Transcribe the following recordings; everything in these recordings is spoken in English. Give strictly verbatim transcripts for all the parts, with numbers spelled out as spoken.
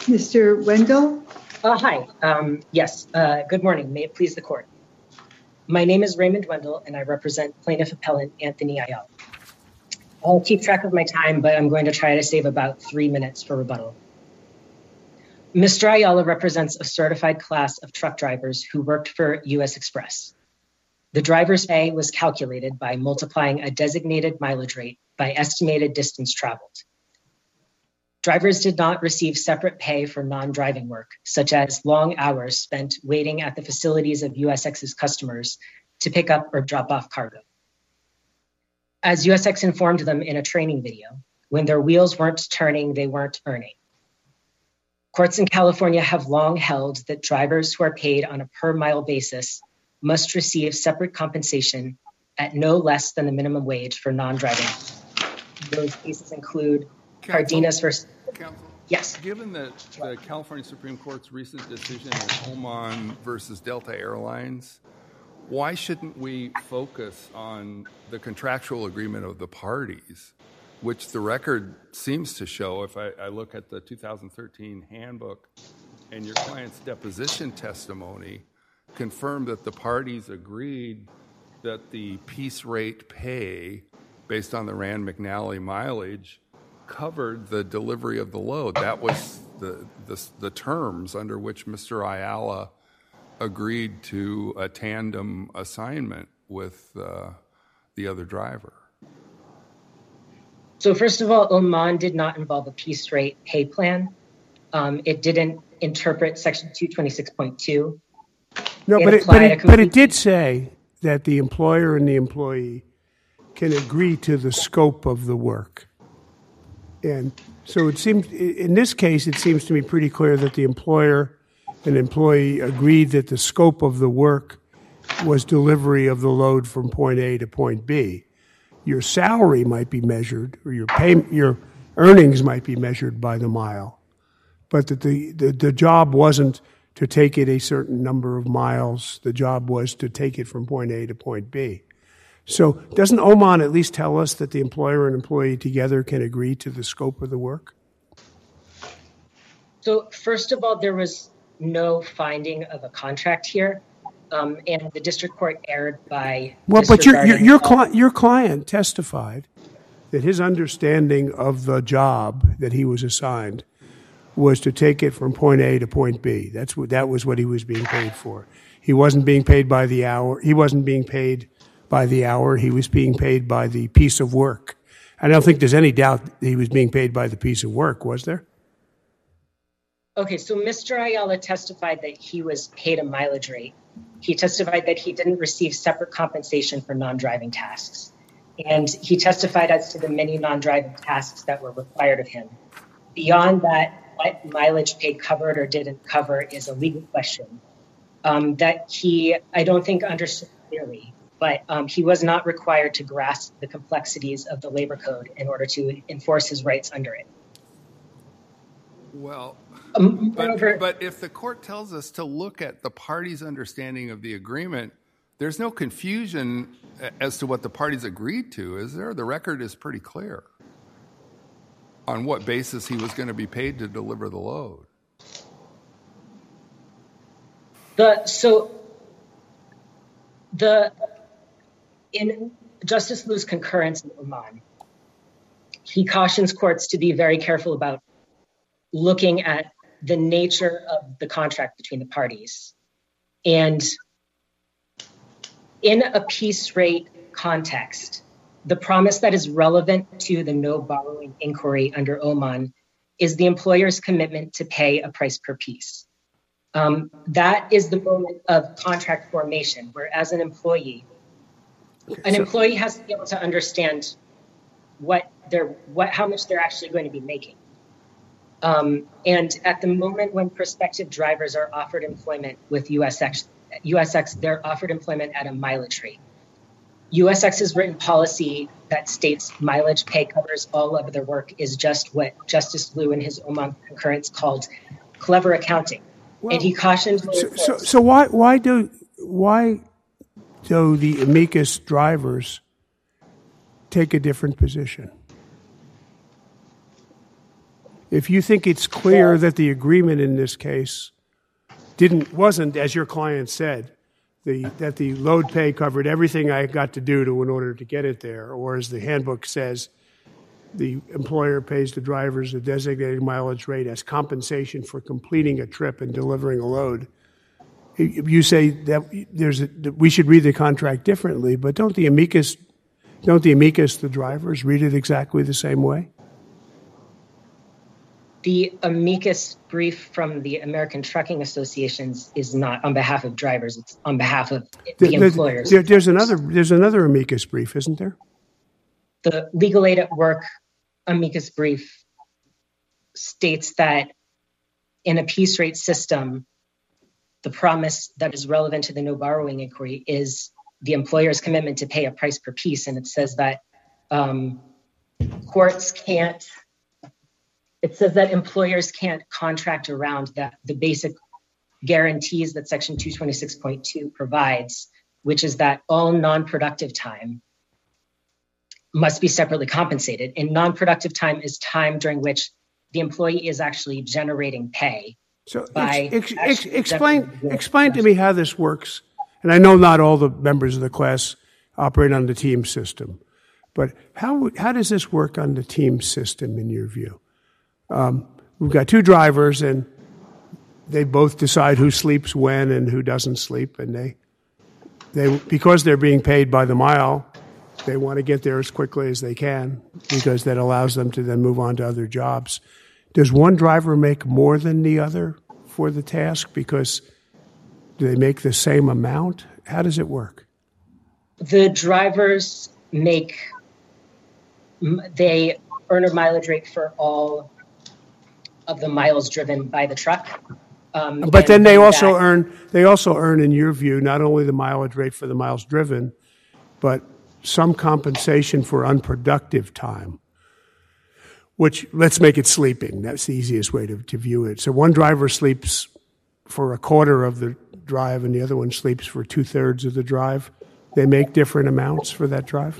Mister Wendell? Uh, hi. Um, yes. Uh, good morning. May it please the court. My name is Raymond Wendell, and I represent plaintiff appellant Anthony Ayala. I'll keep track of my time, but I'm going to try to save about three minutes for rebuttal. Mister Ayala represents a certified class of truck drivers who worked for U S Express. The driver's pay was calculated by multiplying a designated mileage rate by estimated distance traveled. Drivers did not receive separate pay for non-driving work, such as long hours spent waiting at the facilities of U S X's customers to pick up or drop off cargo. As U S X informed them in a training video, when their wheels weren't turning, they weren't earning. Courts in California have long held that drivers who are paid on a per mile basis must receive separate compensation at no less than the minimum wage for non-driving. Those cases include Cardenas versus... Counsel, yes. Given that the California Supreme Court's recent decision in Oman versus Delta Airlines, why shouldn't we focus on the contractual agreement of the parties, which the record seems to show, if I, I look at the two thousand thirteen handbook and your client's deposition testimony, confirmed that the parties agreed that the piece rate pay based on the Rand McNally mileage covered the delivery of the load. That was the, the, the terms under which Mister Ayala agreed to a tandem assignment with uh, the other driver. So first of all, Oman did not involve a piece rate pay plan. Um, it didn't interpret Section two twenty-six point two. No, it but, it, but, it, complete- but it did say that the employer and the employee can agree to the scope of the work. And so it seems, in this case, it seems to me pretty clear that the employer and employee agreed that the scope of the work was delivery of the load from point A to point B. Your salary might be measured, or your pay, your earnings might be measured by the mile, but that the, the, the job wasn't to take it a certain number of miles. The job was to take it from point A to point B. So doesn't Oman at least tell us that the employer and employee together can agree to the scope of the work? So first of all, there was no finding of a contract here, um, and the district court erred by well, but your your your, all- cli- your client testified that his understanding of the job that he was assigned was to take it from point A to point B. That's what that was what he was being paid for. He wasn't being paid by the hour. He wasn't being paid by the hour. He was being paid by the piece of work. I don't think there's any doubt that he was being paid by the piece of work, was there? Okay, so Mister Ayala testified that he was paid a mileage rate. He testified that he didn't receive separate compensation for non-driving tasks. And he testified as to the many non-driving tasks that were required of him. Beyond that, what mileage pay covered or didn't cover is a legal question um, that he, I don't think, understood clearly. But um, he was not required to grasp the complexities of the labor code in order to enforce his rights under it. Well, Um, but, moreover- but if the court tells us to look at the parties' understanding of the agreement, there's no confusion as to what the parties agreed to, is there? The record is pretty clear on what basis he was going to be paid to deliver the load. The so the in Justice Liu's concurrence in Oman, he cautions courts to be very careful about looking at the nature of the contract between the parties. And in a piece rate context, the promise that is relevant to the no borrowing inquiry under Oman is the employer's commitment to pay a price per piece. Um, that is the moment of contract formation, where as an employee, an So- employee has to be able to understand what they're, what, how much they're actually going to be making. Um, and at the moment when prospective drivers are offered employment with U S X, U S X, they're offered employment at a mileage rate. U S X's written policy that states mileage pay covers all of their work is just what Justice Liu in his Oman concurrence called clever accounting. Well, and he cautioned. So, so, so why why do why do the amicus drivers take a different position? if you think it's clear that the agreement in this case didn't wasn't, as your client said, the that the load pay covered everything I got to do to in order to get it there, or as the handbook says, the employer pays the drivers a designated mileage rate as compensation for completing a trip and delivering a load. You say that there's a, that we should read the contract differently, but don't the amicus, don't the amicus, the drivers, read it exactly the same way? The amicus brief from the American Trucking Associations is not on behalf of drivers; it's on behalf of the there, employers. There, there's another. There's another amicus brief, isn't there? The Legal Aid at Work amicus brief states that in a piece rate system, the promise that is relevant to the no borrowing inquiry is the employer's commitment to pay a price per piece. And it says that um, courts can't, it says that employers can't contract around that the basic guarantees that Section two twenty-six point two provides, which is that all non-productive time must be separately compensated. And non-productive time is time during which the employee is actually generating pay. So by ex, ex, ex, explain explain to me how this works. And I know not all the members of the class operate on the team system, but how how does this work on the team system in your view? Um, we've got two drivers, and they both decide who sleeps when and who doesn't sleep, and they they because they're being paid by the mile, they want to get there as quickly as they can because that allows them to then move on to other jobs. Does one driver make more than the other for the task because do they make the same amount? How does it work? The drivers make, they earn a mileage rate for all of the miles driven by the truck. Um, but then they also that, earn, they also earn, in your view, not only the mileage rate for the miles driven, but some compensation for unproductive time. Which, let's make it sleeping. That's the easiest way to, to view it. So one driver sleeps for a quarter of the drive and the other one sleeps for two-thirds of the drive. They make different amounts for that drive?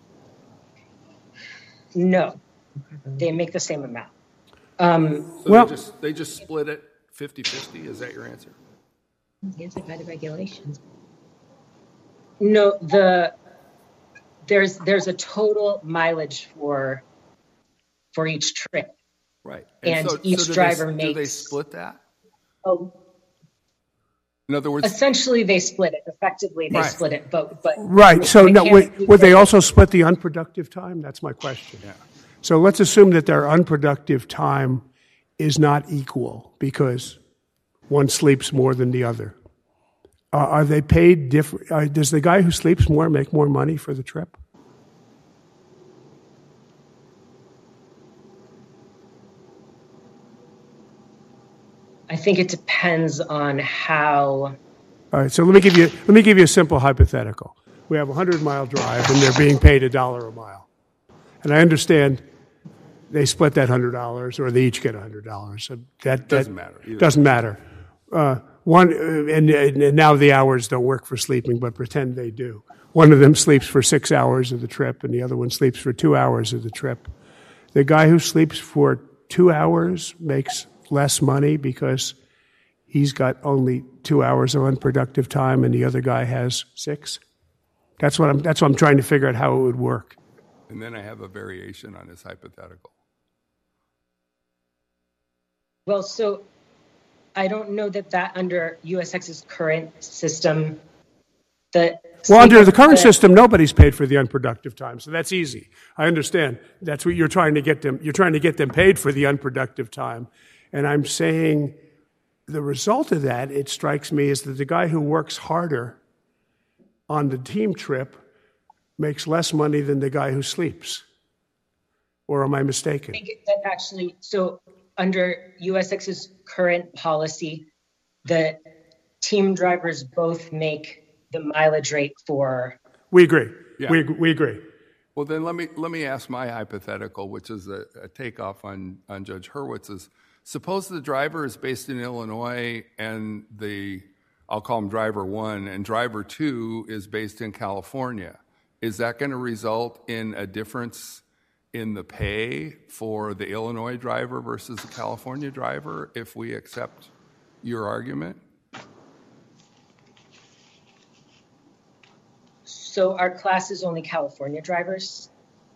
No. They make the same amount. Um, so well, they just, they just split it fifty-fifty? Is that your answer? It's by the regulations. No, the there's there's a total mileage for... for each trip. Right. And, and so, each so driver they, makes... Do they split that? Oh, in other words... Essentially, they split it. Effectively, they right. split it. But, but Right. So no, would, would they also split the unproductive time? That's my question. Yeah. So let's assume that their unproductive time is not equal because one sleeps more than the other. Uh, are they paid different? Uh, does the guy who sleeps more make more money for the trip? I think it depends on how. All right, so let me give you let me give you a simple hypothetical. We have a hundred mile drive, and they're being paid a dollar a mile, and I understand they split that hundred dollars, or they each get a hundred dollars. So that doesn't that matter. Either. Doesn't matter. Uh, one and, and now the hours don't work for sleeping, but pretend they do. One of them sleeps for six hours of the trip, and the other one sleeps for two hours of the trip. The guy who sleeps for two hours makes less money because he's got only two hours of unproductive time and the other guy has six. That's what I'm, that's what I'm trying to figure out how it would work. And then I have a variation on this hypothetical. Well, so I don't know that that under U S X's current system, that well, under the current system, nobody's paid for the unproductive time, so that's easy. I understand. That's what you're trying to get them. You're trying to get them paid for the unproductive time. And I'm saying the result of that, it strikes me, is that the guy who works harder on the team trip makes less money than the guy who sleeps. Or am I mistaken? I think that actually, so under U S X's current policy, the team drivers both make the mileage rate for... We agree. Yeah. We, we agree. Well, then let me let me ask my hypothetical, which is a, a takeoff on, on Judge Hurwitz's. Suppose the driver is based in Illinois and the, I'll call him driver one, and driver two is based in California. Is that going to result in a difference in the pay for the Illinois driver versus the California driver if we accept your argument? So our class is only California drivers.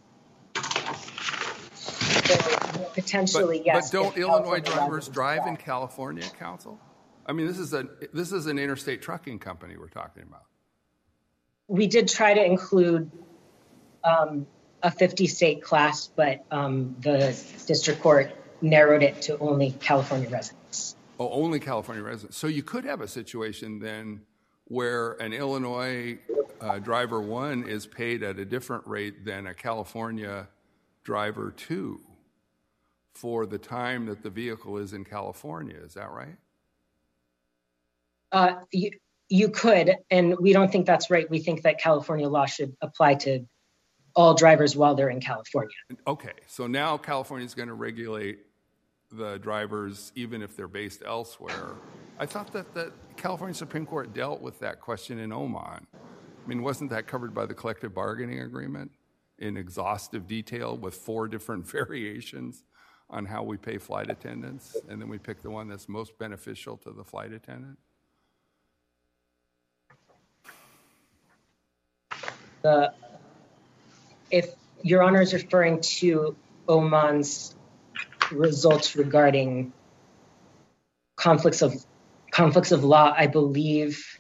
So potentially, but, yes. But don't if Illinois California drivers drive in California, counsel? I mean, this is a this is an interstate trucking company we're talking about. We did try to include um, a fifty-state class, but um, the district court narrowed it to only California residents. Oh, only California residents. So you could have a situation then where an Illinois uh, driver one is paid at a different rate than a California driver two for the time that the vehicle is in California. Is that right? Uh, you, you could, and we don't think that's right. We think that California law should apply to all drivers while they're in California. Okay, so now California is going to regulate the drivers even if they're based elsewhere. I thought that the California Supreme Court dealt with that question in Oman. I mean, wasn't that covered by the collective bargaining agreement in exhaustive detail with four different variations on how we pay flight attendants, and then we pick the one that's most beneficial to the flight attendant? The, if Your Honor is referring to Oman's results regarding conflicts of conflicts of law, I believe.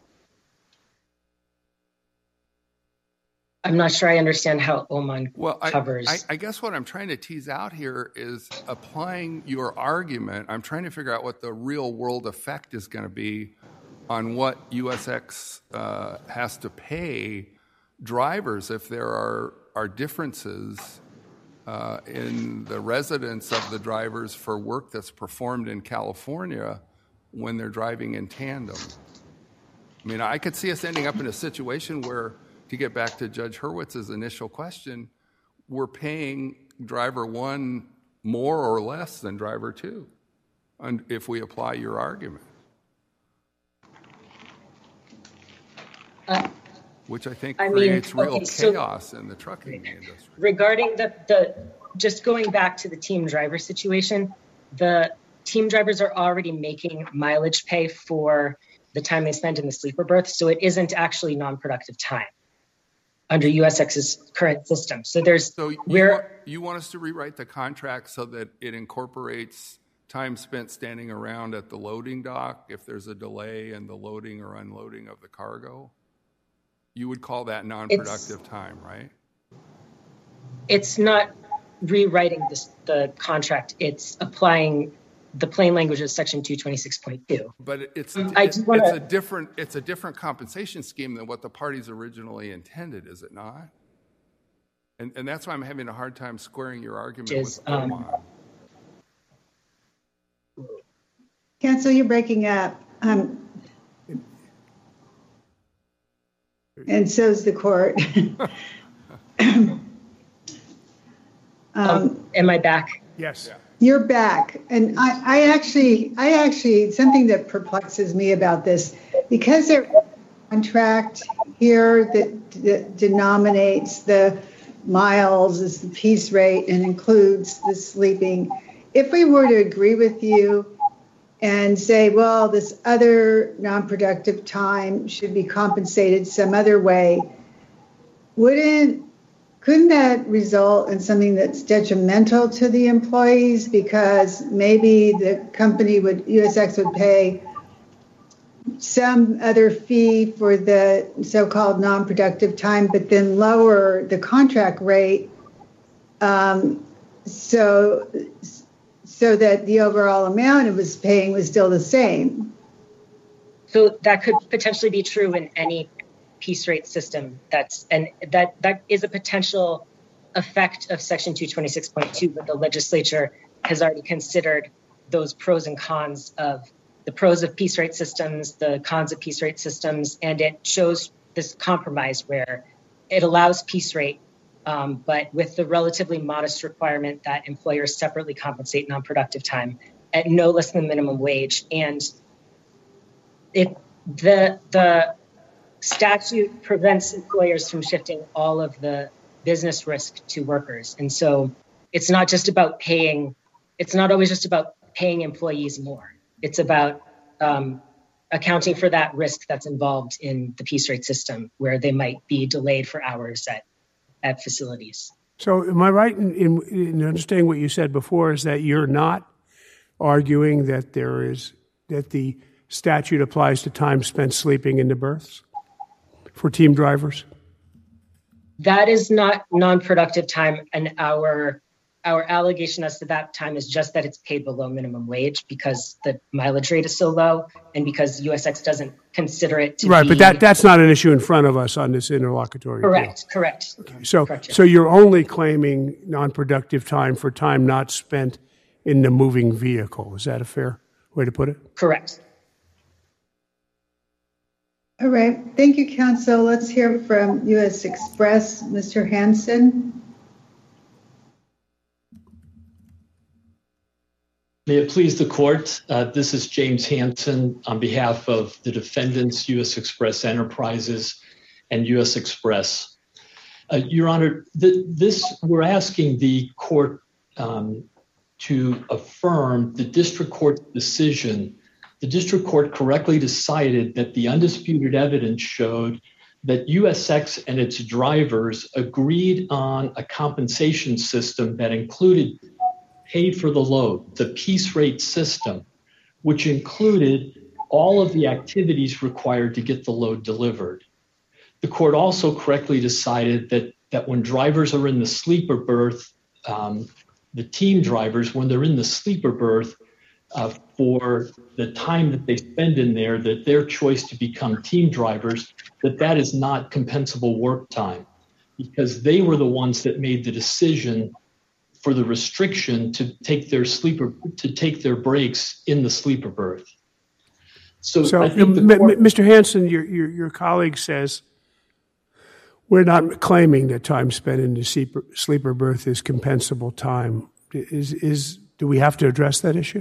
I'm not sure I understand how Oman well, I, covers. I, I guess what I'm trying to tease out here is applying your argument. I'm trying to figure out what the real world effect is going to be on what U S X uh, has to pay drivers if there are, are differences uh, in the residence of the drivers for work that's performed in California when they're driving in tandem. I mean, I could see us ending up in a situation where, to get back to Judge Hurwitz's initial question, we're paying driver one more or less than driver two, and if we apply your argument. Uh, which I think I creates mean, real okay, so chaos in the trucking industry. Regarding the, the, just going back to the team driver situation, the team drivers are already making mileage pay for the time they spend in the sleeper berth, so it isn't actually non-productive time under U S X's current system. So there's so you, we're, want, you want us to rewrite the contract so that it incorporates time spent standing around at the loading dock if there's a delay in the loading or unloading of the cargo? You would call that non-productive it's, time, right? It's not rewriting this, the contract. It's applying the plain language of Section two twenty-six point two. But it's I it's, wanna, it's a different it's a different compensation scheme than what the parties originally intended, is it not? And and that's why I'm having a hard time squaring your argument is, with Oman. Um, Counsel, you're breaking up. Um, And so's the court. um, um, am I back? Yes. You're back. And I, I actually, I actually, something that perplexes me about this, because there's a contract here that, that denominates the miles as the piece rate and includes the sleeping. If we were to agree with you and say, well, this other non-productive time should be compensated some other way, wouldn't, couldn't that result in something that's detrimental to the employees? Because maybe the company would, U S X would pay some other fee for the so-called non-productive time, but then lower the contract rate um, so so that the overall amount it was paying was still the same. So that could potentially be true in any piece rate system. That's and that that is a potential effect of Section two twenty-six point two, but the legislature has already considered those pros and cons of the pros of piece rate systems, the cons of piece rate systems, and it shows this compromise where it allows piece rate, um, but with the relatively modest requirement that employers separately compensate non-productive time at no less than minimum wage. And it the the statute prevents employers from shifting all of the business risk to workers. And so it's not just about paying, it's not always just about paying employees more. It's about um, accounting for that risk that's involved in the piece rate system, where they might be delayed for hours at, at facilities. So am I right in, in, in understanding what you said before is that you're not arguing that there is, that the statute applies to time spent sleeping in the berths for team drivers? That is not non-productive time, and our our allegation as to that time is just that it's paid below minimum wage because the mileage rate is so low and because U S X doesn't consider it to right, be... but that, that's not an issue in front of us on this interlocutory Correct, appeal. correct. Okay. So, correct, so you're only claiming non-productive time for time not spent in the moving vehicle. Is that a fair way to put it? Correct. All right. Thank you, counsel. Let's hear from U S Express, Mister Hansen. May it please the court, uh, this is James Hansen on behalf of the defendants, U S Express Enterprises and U S Express. Uh, Your Honor, th- this we're asking the court um, to affirm the district court's decision. The district court correctly decided that the undisputed evidence showed that U S X and its drivers agreed on a compensation system that included pay for the load, the piece rate system, which included all of the activities required to get the load delivered. The court also correctly decided that, that when drivers are in the sleeper berth, um, the team drivers, when they're in the sleeper berth, uh, for the time that they spend in there, that their choice to become team drivers, that that is not compensable work time because they were the ones that made the decision for the restriction to take their sleeper to take their breaks in the sleeper berth. So, so I think M- the court, Mister Hansen, your, your your colleague says we're not claiming that time spent in the sleeper, sleeper berth is compensable time. Is is do we have to address that issue?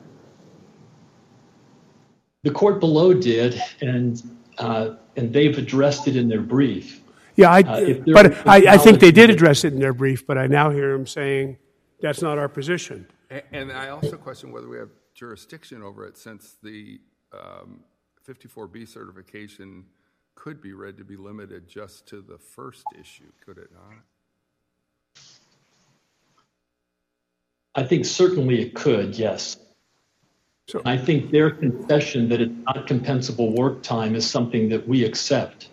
the court below did, and uh, and they've addressed it in their brief. Yeah, I, uh, but I, I think they did address it in their brief, but I now hear them saying that's not our position. And, and I also question whether we have jurisdiction over it, since the um, fifty-four B certification could be read to be limited just to the first issue, could it not? I think certainly it could, yes. So I think their concession that it's not compensable work time is something that we accept.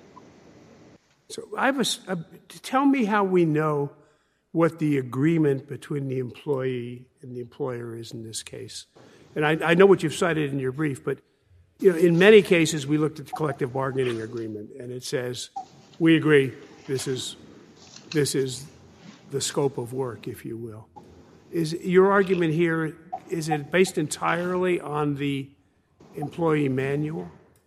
So I have a, a, tell me how we know what the agreement between the employee and the employer is in this case. And I, I know what you've cited in your brief, but you know, in many cases we looked at the collective bargaining agreement, and it says we agree this is this is the scope of work, if you will. Is your argument here, is it based entirely on the employee manual?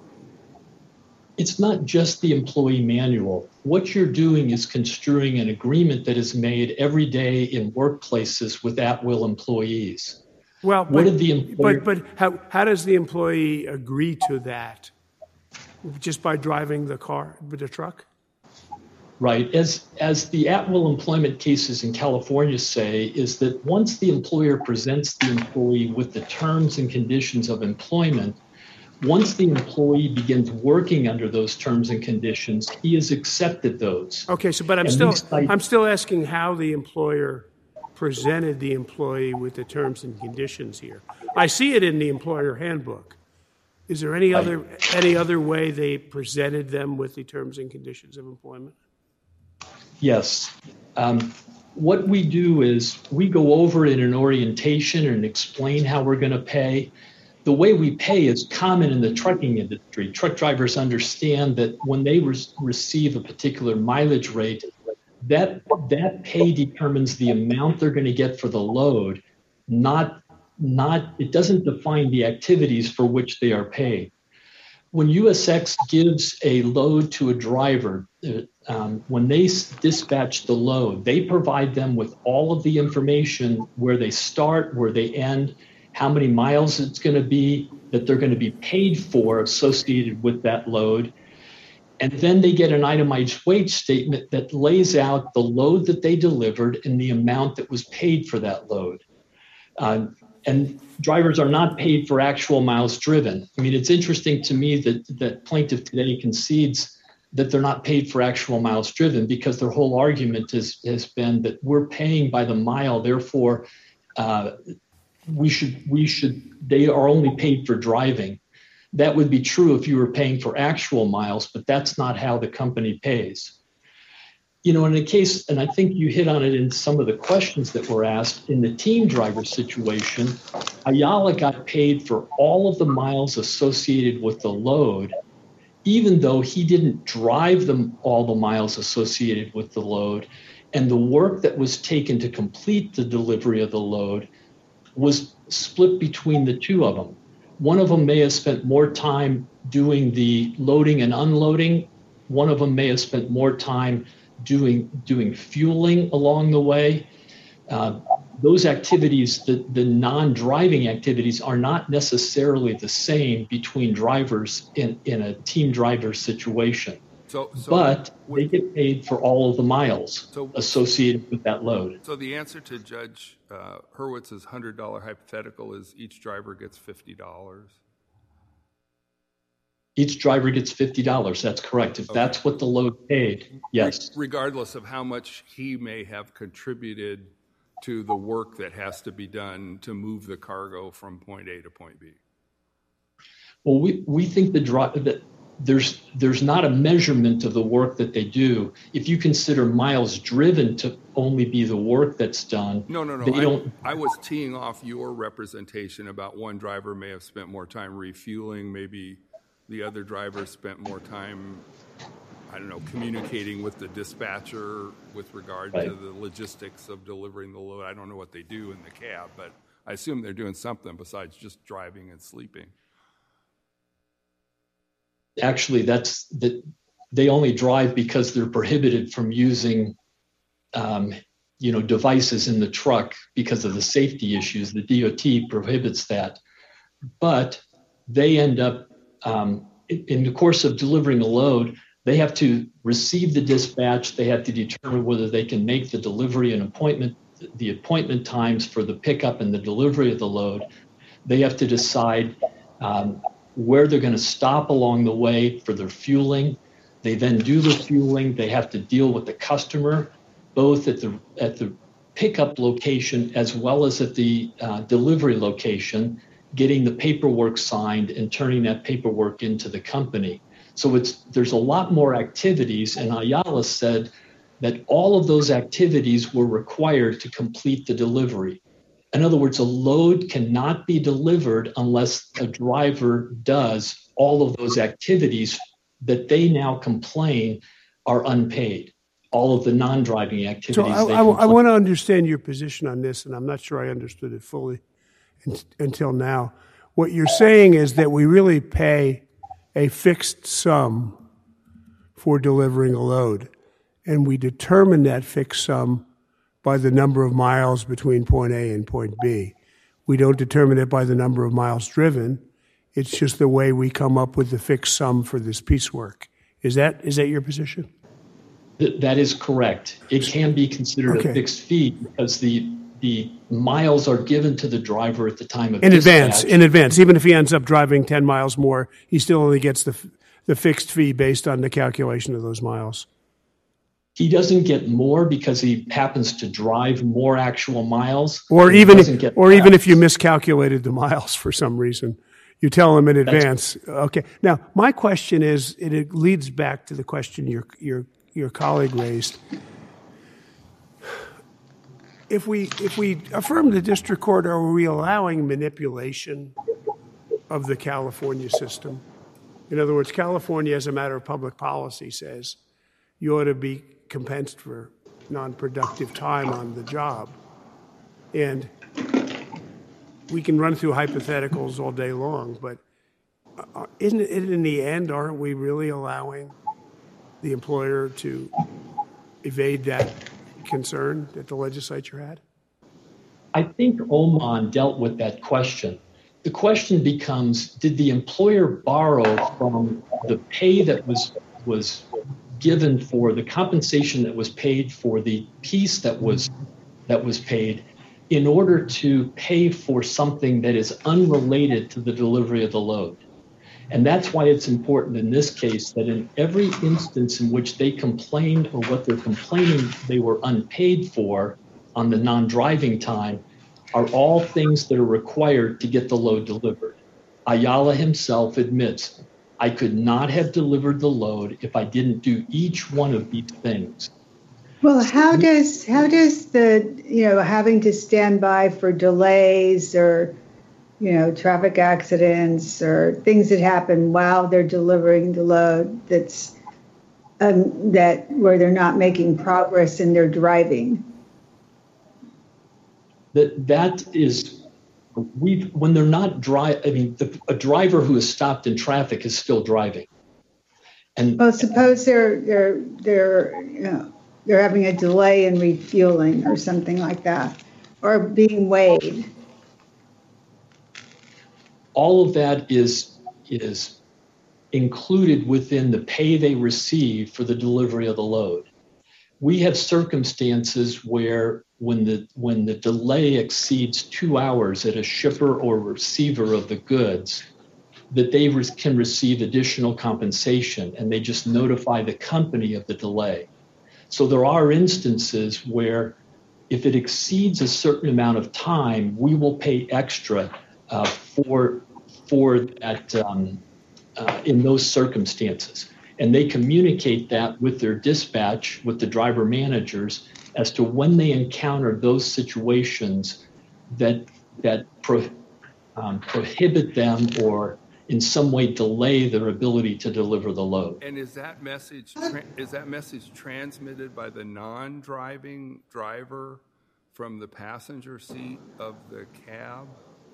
It's not just the employee manual. What you're doing is construing an agreement that is made every day in workplaces with at-will employees. Well, what but, did the employer... but, but how, how does the employee agree to that? Just by driving the car, with the truck? Right. As, as the at-will employment cases in California say, is that once the employer presents the employee with the terms and conditions of employment, once the employee begins working under those terms and conditions, he has accepted those. Okay, so but I'm and still cite- I'm still asking how the employer presented the employee with the terms and conditions here. I see it in the employer handbook. Is there any other right. any other way they presented them with the terms and conditions of employment? Yes. Um, what we do is we go over in an orientation and explain how we're going to pay. The way we pay is common in the trucking industry. Truck drivers understand that when they re- receive a particular mileage rate, that that pay determines the amount they're going to get for the load, not not it doesn't define the activities for which they are paid. When U S X gives a load to a driver, uh, um, when they s- dispatch the load, they provide them with all of the information, where they start, where they end, how many miles it's going to be, that they're going to be paid for associated with that load. And then they get an itemized wage statement that lays out the load that they delivered and the amount that was paid for that load. Uh, and drivers are not paid for actual miles driven. I mean, it's interesting to me that that plaintiff today concedes that they're not paid for actual miles driven, because their whole argument is, has been that we're paying by the mile, therefore uh, we should we should they are only paid for driving. That would be true if you were paying for actual miles, but that's not how the company pays. You know, in a case, and I think you hit on it in some of the questions that were asked, in the team driver situation, Ayala got paid for all of the miles associated with the load, even though he didn't drive them all the miles associated with the load. And the work that was taken to complete the delivery of the load was split between the two of them. One of them may have spent more time doing the loading and unloading. One of them may have spent more time doing doing fueling along the way. Uh, those activities, the, the non-driving activities, are not necessarily the same between drivers in, in a team driver situation. So, so but what, they get paid for all of the miles so, associated with that load. So the answer to Judge uh, Hurwitz's one hundred dollars hypothetical is each driver gets fifty dollars? Each driver gets fifty dollars. That's correct. If okay. that's what the load paid, yes. Regardless of how much he may have contributed to the work that has to be done to move the cargo from point A to point B. Well, we, we think the dri- that there's there's not a measurement of the work that they do. If you consider miles driven to only be the work that's done. No, no, no. They I, don't, I was teeing off your representation about one driver may have spent more time refueling, maybe the other driver spent more time, I don't know, communicating with the dispatcher with regard right. to the logistics of delivering the load. I don't know what they do in the cab, but I assume they're doing something besides just driving and sleeping. Actually, that's that they only drive because they're prohibited from using, um, you know, devices in the truck because of the safety issues. The D O T prohibits that, but they end up um, in, in the course of delivering a load. They have to receive the dispatch. They have to determine whether they can make the delivery and appointment, the appointment times for the pickup and the delivery of the load. They have to decide um, where they're going to stop along the way for their fueling. They then do the fueling. They have to deal with the customer, both at the at the pickup location as well as at the uh, delivery location, getting the paperwork signed and turning that paperwork into the company. So it's there's a lot more activities, and Ayala said that all of those activities were required to complete the delivery. In other words, a load cannot be delivered unless a driver does all of those activities that they now complain are unpaid, all of the non-driving activities. So I, I, I want to understand your position on this, and I'm not sure I understood it fully until now. What you're saying is that we really pay a fixed sum for delivering a load, and we determine that fixed sum by the number of miles between point A and point B. We don't determine it by the number of miles driven. It's just the way we come up with the fixed sum for this piecework. Is that is that your position? Th- that is correct. It can be considered okay. a fixed fee because the the miles are given to the driver at the time of in dispatch. advance. In advance, even if he ends up driving ten miles more, he still only gets the the fixed fee based on the calculation of those miles. He doesn't get more because he happens to drive more actual miles, or even if, or less. even if you miscalculated the miles for some reason, you tell him in advance. That's, okay. Now, my question is, and it leads back to the question your your your colleague raised. If we if we affirm the district court, are we allowing manipulation of the California system? In other words, California, as a matter of public policy, says you ought to be compensed for non-productive time on the job. And we can run through hypotheticals all day long, but isn't it in the end, aren't we really allowing the employer to evade that concern that the legislature had? I think Oman dealt with that question. The question becomes, did the employer borrow from the pay that was was given for the compensation that was paid for the piece that was that was paid in order to pay for something that is unrelated to the delivery of the load. And that's why it's important in this case that in every instance in which they complained or what they're complaining they were unpaid for on the non-driving time are all things that are required to get the load delivered. Ayala himself admits, I could not have delivered the load if I didn't do each one of these things. Well, how does how does the, you know, having to stand by for delays or, you know, traffic accidents or things that happen while they're delivering the load that's um, that where they're not making progress in their driving? That that is, we when they're not drive. I mean, the, a driver who is stopped in traffic is still driving. And well, suppose they're they're they're you know they're having a delay in refueling or something like that, or being weighed. All of that is is included within the pay they receive for the delivery of the load. We have circumstances where when the when the delay exceeds two hours at a shipper or receiver of the goods, that they re- can receive additional compensation, and they just notify the company of the delay. So there are instances where if it exceeds a certain amount of time, we will pay extra uh, for for that um, uh, in those circumstances. And they communicate that with their dispatch, with the driver managers, as to when they encounter those situations that that pro, um, prohibit them or in some way delay their ability to deliver the load. And is that message tra- is that message transmitted by the non-driving driver from the passenger seat of the cab?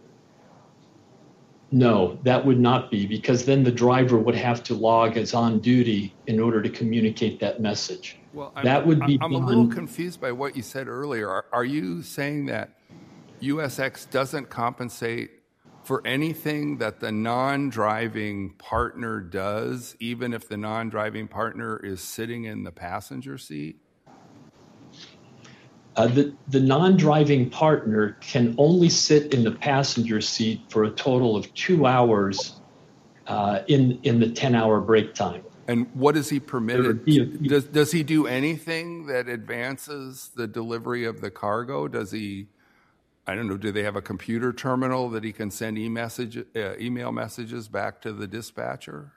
No, that would not be, because then the driver would have to log as on duty in order to communicate that message. Well, I'm, that would be I'm done. a little confused by what you said earlier. Are, are you saying that U S X doesn't compensate for anything that the non-driving partner does, even if the non-driving partner is sitting in the passenger seat? Uh, the, the non-driving partner can only sit in the passenger seat for a total of two hours uh, in, in the ten-hour break time. And what is he permitted? Be a, does, does he do anything that advances the delivery of the cargo? Does he, I don't know, do they have a computer terminal that he can send e-message, uh, email messages back to the dispatcher?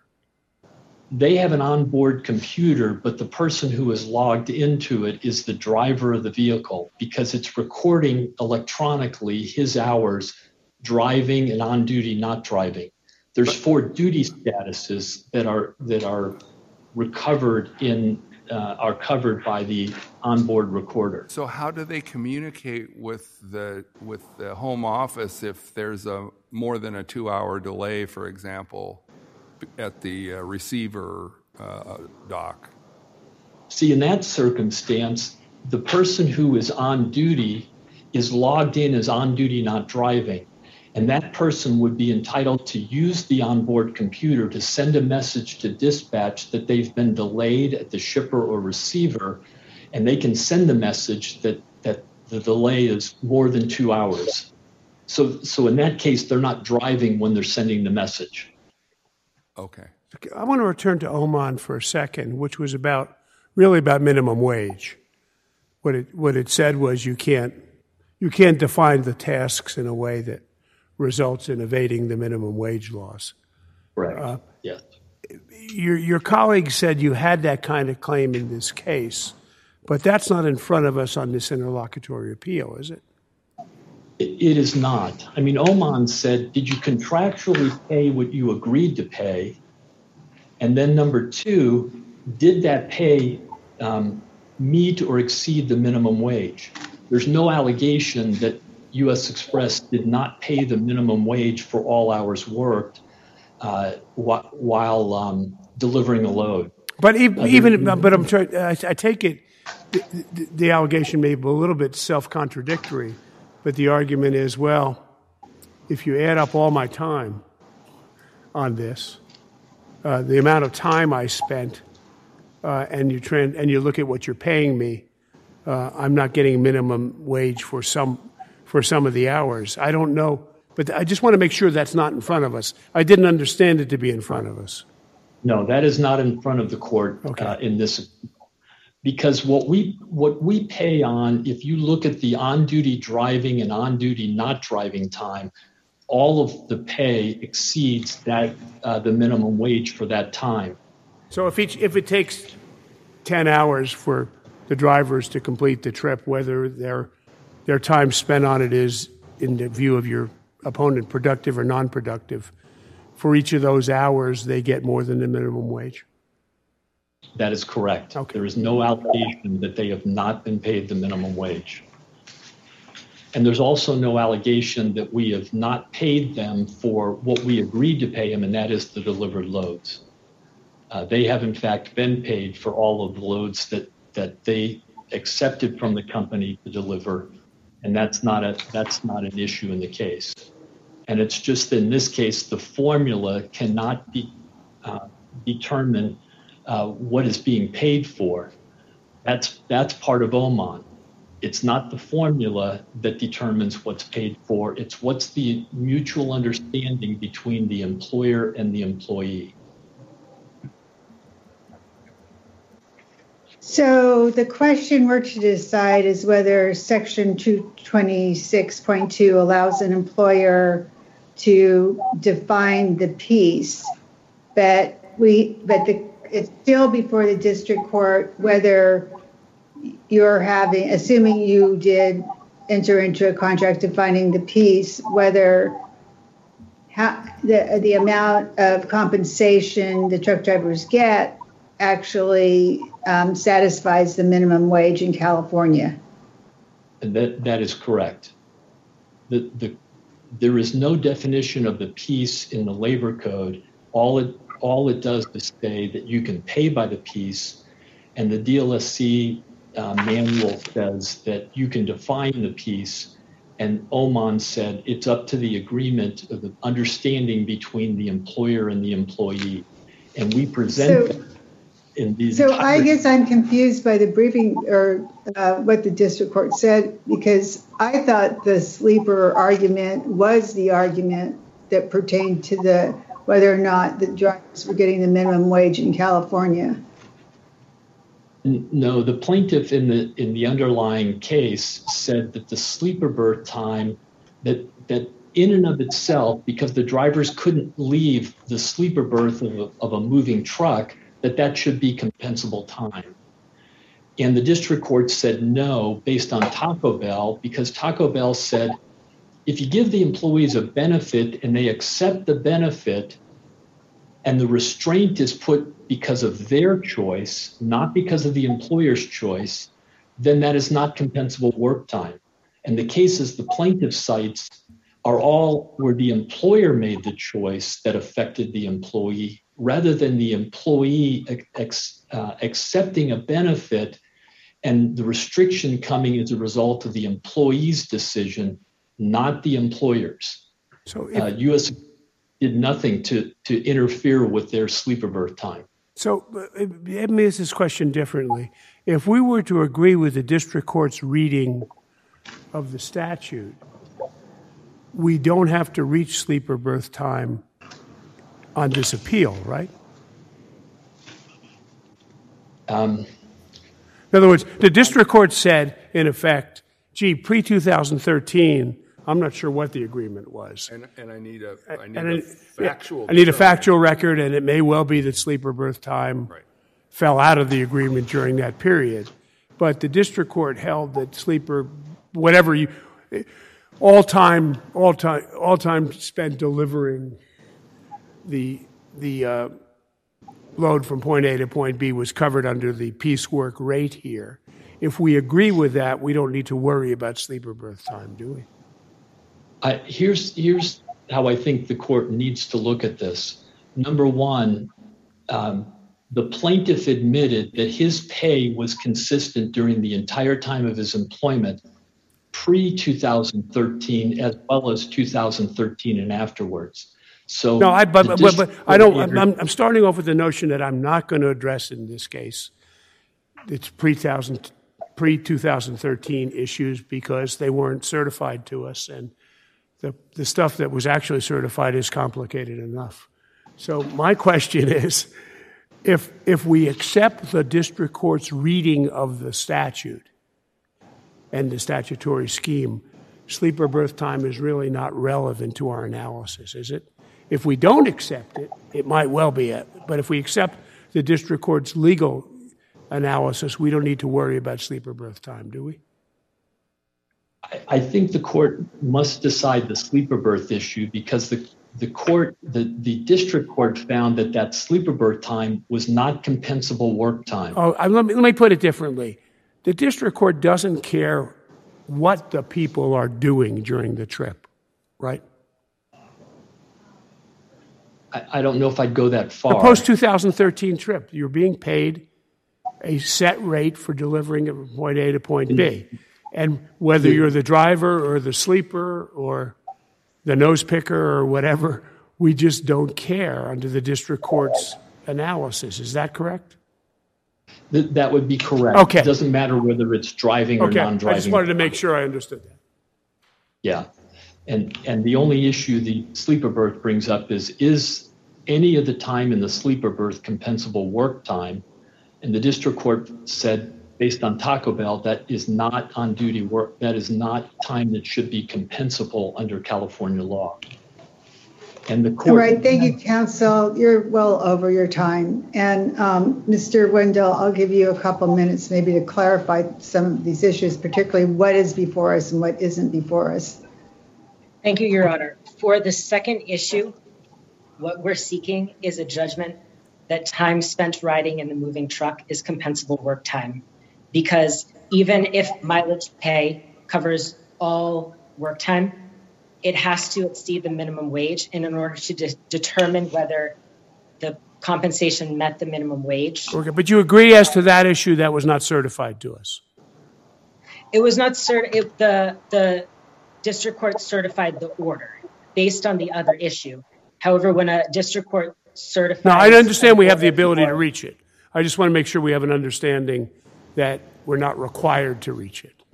They have an onboard computer, but the person who is logged into it is the driver of the vehicle, because it's recording electronically his hours driving and on duty not driving. There's four duty statuses that are that are recovered in uh, are covered by the onboard recorder. So how do they communicate with the with the home office if there's a more than a two-hour delay, for example, at the uh, receiver uh, dock? See, in that circumstance, the person who is on duty is logged in as on duty not driving. And that person would be entitled to use the onboard computer to send a message to dispatch that they've been delayed at the shipper or receiver, and they can send the message that, that the delay is more than two hours. So, so in that case, they're not driving when they're sending the message. Okay. I want to return to Oman for a second, which was about really about minimum wage. What it what it said was you can't you can't define the tasks in a way that results in evading the minimum wage laws. Correct. Uh, yes. Your your colleague said you had that kind of claim in this case, but that's not in front of us on this interlocutory appeal, is it? It, it is not. I mean, Oman said, did you contractually pay what you agreed to pay? And then number two, did that pay um, meet or exceed the minimum wage? There's no allegation that U S Express did not pay the minimum wage for all hours worked uh, wh- while um, delivering a load. But even, even but I'm trying. I, I take it the, the, the allegation may be a little bit self-contradictory, but the argument is, well, if you add up all my time on this, uh, the amount of time I spent uh, and you trend and you look at what you're paying me, uh, I'm not getting minimum wage for some for some of the hours. I don't know, but I just want to make sure that's not in front of us. I didn't understand it to be in front of us. No, that is not in front of the court Okay. uh, in this, because what we what we pay on, if you look at the on-duty driving and on-duty not driving time, all of the pay exceeds that uh, the minimum wage for that time. So if each if it takes ten hours for the drivers to complete the trip, whether their their time spent on it is, in the view of your opponent, productive or non-productive, for each of those hours they get more than the minimum wage? That is correct. Okay. There is no allegation that they have not been paid the minimum wage. And there's also no allegation that we have not paid them for what we agreed to pay them, and that is the delivered loads. Uh, they have, in fact, been paid for all of the loads that, that they accepted from the company to deliver, and that's not a that's not an issue in the case. And it's just in this case, the formula cannot be uh, determine uh, what is being paid for. That's that's part of O M O N. It's not the formula that determines what's paid for. It's what's the mutual understanding between the employer and the employee. So the question we're to decide is whether Section two twenty-six point two allows an employer to define the piece, but we, but the, it's still before the district court whether you're having, assuming you did enter into a contract defining the piece, whether how, the the amount of compensation the truck drivers get actually um, satisfies the minimum wage in California. And that, that is correct. The, the, there is no definition of the piece in the labor code. All it, all it does is say that you can pay by the piece, and the D L S C uh, manual says that you can define the piece, and O M O N said it's up to the agreement of the understanding between the employer and the employee. And we present So- in these. So I guess I'm confused by the briefing or uh, what the district court said, because I thought the sleeper argument was the argument that pertained to the whether or not the drivers were getting the minimum wage in California. No, the plaintiff in the in the underlying case said that the sleeper berth time, that that in and of itself, because the drivers couldn't leave the sleeper berth of a, of a moving truck, that that should be compensable time. And the district court said no, based on Taco Bell, because Taco Bell said, if you give the employees a benefit and they accept the benefit, and the restraint is put because of their choice, not because of the employer's choice, then that is not compensable work time. And the cases the plaintiff cites are all where the employer made the choice that affected the employee, rather than the employee ex, uh, accepting a benefit and the restriction coming as a result of the employee's decision, not the employer's. So if, uh, U S did nothing to, to interfere with their sleeper berth time. So uh, let me ask this question differently. If we were to agree with the district court's reading of the statute, we don't have to reach sleeper berth time on this appeal, right? Um, In other words, the district court said, in effect, gee, pre twenty thirteen, I'm not sure what the agreement was. And, and I need a, I need And a it- factual. I need a factual record, and it may well be that sleeper berth time Right. fell out of the agreement during that period. But the district court held that sleeper, whatever you, all time, all time, all time spent delivering the the uh, load from point A to point B was covered under the piecework rate here. If we agree with that, we don't need to worry about sleeper berth time, do we? I, here's here's how I think the court needs to look at this. Number one, um, the plaintiff admitted that his pay was consistent during the entire time of his employment, pre twenty thirteen as well as two thousand thirteen and afterwards. So No, I, but, the but, but district I don't, court I'm, I'm I'm starting off with the notion that I'm not going to address in this case it's pre two thousand thirteen issues because they weren't certified to us, and the, the stuff that was actually certified is complicated enough. So my question is, if if we accept the district court's reading of the statute and the statutory scheme, sleeper birth time is really not relevant to our analysis, is it? If we don't accept it, it might well be it. But if we accept the district court's legal analysis, we don't need to worry about sleeper birth time, do we? I, I think the court must decide the sleeper birth issue because the the court, the, the district court found that that sleeper birth time was not compensable work time. Oh, let me, let me put it differently. The district court doesn't care what the people are doing during the trip, right? I, I don't know if I'd go that far. The post two thousand thirteen trip, you're being paid a set rate for delivering it from point A to point B. And whether you're the driver or the sleeper or the nose picker or whatever, we just don't care under the district court's analysis. Is that correct? Th- that would be correct. Okay. It doesn't matter whether it's driving or Okay, non-driving. I just wanted to make sure I understood that. Yeah. And and the only issue the sleeper berth brings up is, is any of the time in the sleeper berth compensable work time? And the district court said, based on Taco Bell, that is not on-duty work. That is not time that should be compensable under California law. And the court... All right, thank you, counsel. You're well over your time. And um, Mister Wendell, I'll give you a couple minutes maybe to clarify some of these issues, particularly what is before us and what isn't before us. Thank you, Your Honor. For the second issue, what we're seeking is a judgment that time spent riding in the moving truck is compensable work time. Because even if mileage pay covers all work time, it has to exceed the minimum wage. And in order to de- determine whether the compensation met the minimum wage. Okay, but you agree as to that issue that was not certified to us? It was not certified. The, the district court certified the order based on the other issue. However, when a district court certifies... No, I understand we have the ability to reach it. I just want to make sure we have an understanding that we're not required to reach it.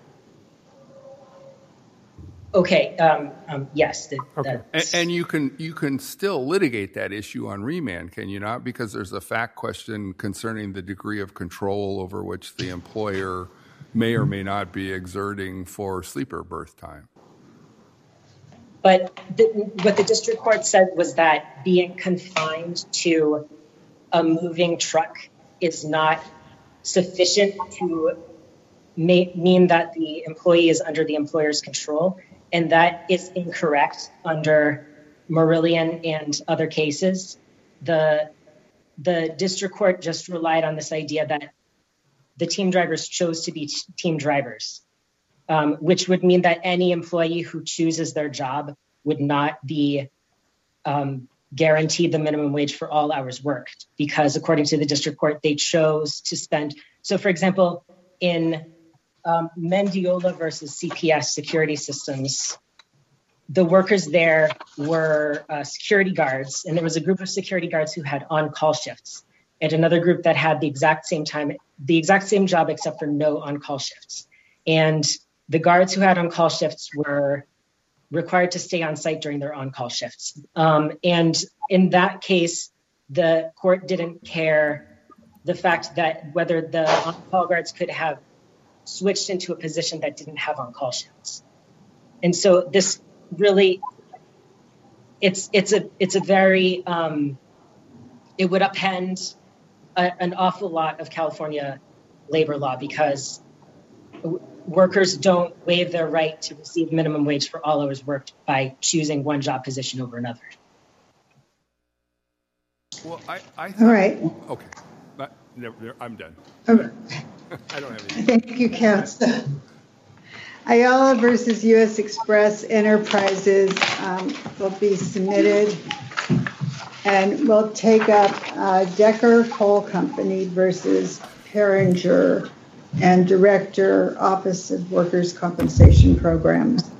Okay, um, um, yes. The, okay. And, and you can you can still litigate that issue on remand, can you not? Because there's a fact question concerning the degree of control over which the employer may or may not be exerting for sleeper birth time. But the, what the district court said was that being confined to a moving truck is not sufficient to may, mean that the employee is under the employer's control. And that is incorrect under Marillion and other cases. The, the district court just relied on this idea that the team drivers chose to be t- team drivers, um, which would mean that any employee who chooses their job would not be um, guaranteed the minimum wage for all hours worked, because according to the district court, they chose to spend. So for example, in um, Mendiola versus C P S Security Systems, the workers there were uh, security guards, and there was a group of security guards who had on-call shifts, and another group that had the exact same time, the exact same job, except for no on-call shifts. And the guards who had on-call shifts were required to stay on site during their on-call shifts. Um, and in that case, the court didn't care the fact that whether the on-call guards could have switched into a position that didn't have on-call shifts. And so this really, it's it's a it's a very, um, it would upend a, an awful lot of California labor law, because workers don't waive their right to receive minimum wage for all hours worked by choosing one job position over another. Well, I, I All right. Okay, Not, never, I'm done. Okay. I don't have anything. Thank you, counsel. Ayala versus U S Express Enterprises um, will be submitted, and we'll take up uh, Decker Coal Company versus Peringer and Director, Office of Workers' Compensation Programs.